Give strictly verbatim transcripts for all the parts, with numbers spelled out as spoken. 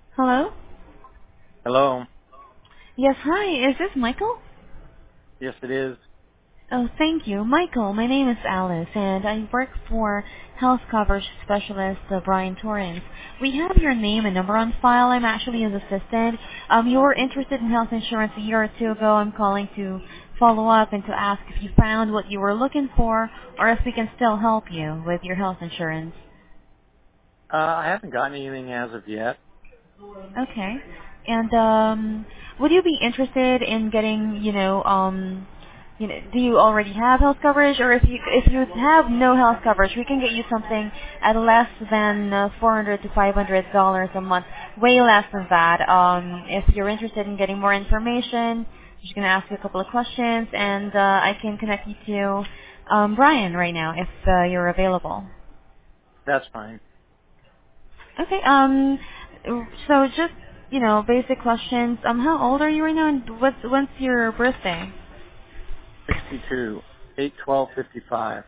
Hello? Hello. Yes, hi. Is this Michael? Yes, it is. Oh, thank you. Michael, my name is Alice, and I work for Health Coverage Specialist uh, Brian Torrance. We have your name and number on file. I'm actually his assistant. Um, you were interested in health insurance a year or two ago. I'm calling to follow up and to ask if you found what you were looking for, or if we can still help you with your health insurance. Uh, I haven't gotten anything as of yet. Okay. And um, would you be interested in getting, you know, um, you know, do you already have health coverage, or if you if you have no health coverage, we can get you something at less than uh, four hundred to five hundred dollars a month, way less than that. Um, if you're interested in getting more information, I'm just gonna ask you a couple of questions, and uh, I can connect you to um, Brian right now if uh, you're available. That's fine. Okay. Um. So just you know, basic questions. Um. How old are you right now? And what's when's your birthday? sixty-two. eight twelve fifty-five.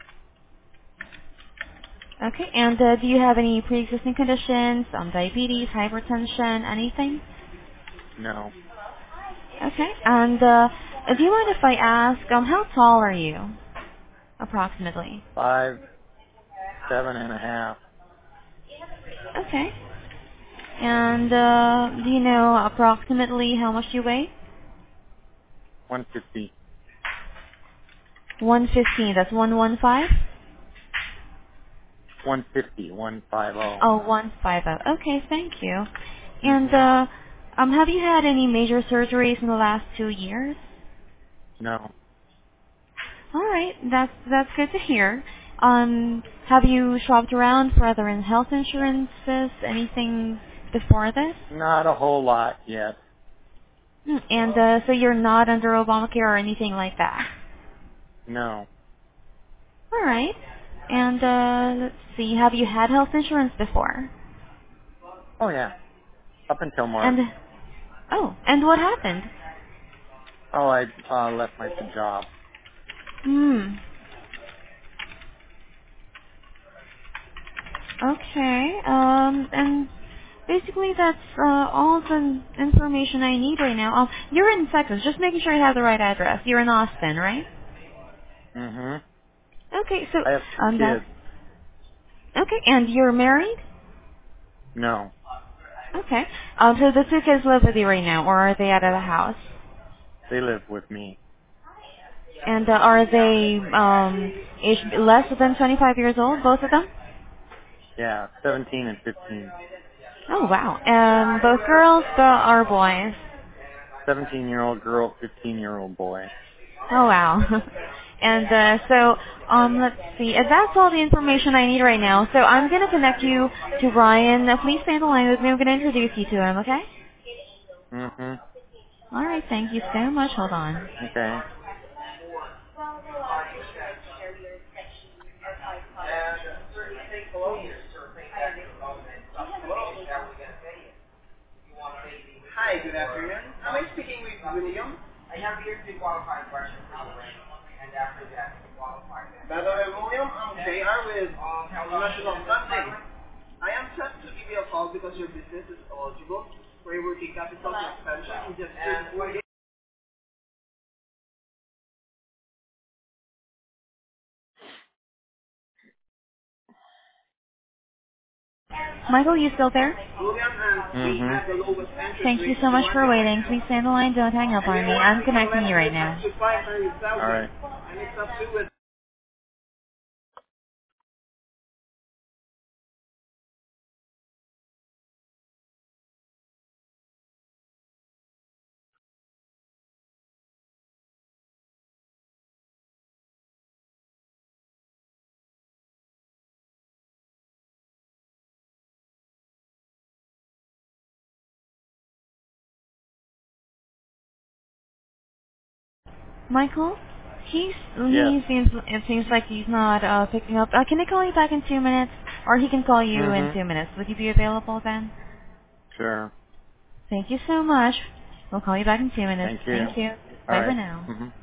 Okay. And uh, do you have any pre-existing conditions? Um. Diabetes, hypertension, anything? No. Okay. And uh, do you mind if I ask? Um. How tall are you, approximately? Five, seven and a half. Okay. And uh, do you know approximately how much you weigh? one fifty. One fifteen. That's one one five. one fifty. one fifty. Oh, one five oh. Okay, thank you. And Mm-hmm. uh, um, have you had any major surgeries in the last two years? No. All right, that's that's good to hear. Um, have you shopped around for other in health insurances? Anything before this? Not a whole lot yet. Hmm, And uh, so you're not under Obamacare or anything like that. No. All right. And uh, let's see. Have you had health insurance before? Oh yeah. Up until March. And oh, and what happened? Oh, I uh, left my job. Hmm. Okay. Um, and basically that's uh, all the information I need right now. Um, you're in Texas. Just making sure I have the right address. You're in Austin, right? Mm-hmm. Okay. So I have two um, that's kids. okay. And you're married? No. Okay. Um, so the two kids live with you right now, or are they out of the house? They live with me. And uh, are they um, age less than twenty-five years old, both of them? Yeah. seventeen and fifteen. Oh wow. Um, both girls uh, are boys. seventeen year old girl, fifteen year old boy. Oh wow. And uh, so um, let's see. Uh, That's all the information I need right now. So I'm going to connect you to Ryan. Uh, please stay on the line with me. I'm going to introduce you to him. Okay? Mm-hmm. All right. Thank you so much. Hold on. Okay. Hi, good afternoon. Am I speaking with William? By the way, William, I'm J R with National Funding. I am set to give you a call because your business is eligible for a working capital expansion in just three to four days. Michael, you still there? William, and we Mm-hmm. have the lowest interest Thank you rate so in the much for market right waiting. now. Please stay on the line. Don't hang up And on we me. want I'm to give a connecting you right lender up now. to five hundred All thousand, right. and it's up to with Michael, he's Yes. he seems it seems like he's not uh, picking up. Uh, can I call you back in two minutes, or he can call you in Mm-hmm. two minutes? Would you be available then? Sure. Thank you so much. We'll call you back in two minutes. Thank you. Thank you. All Bye for right. now. Mm-hmm.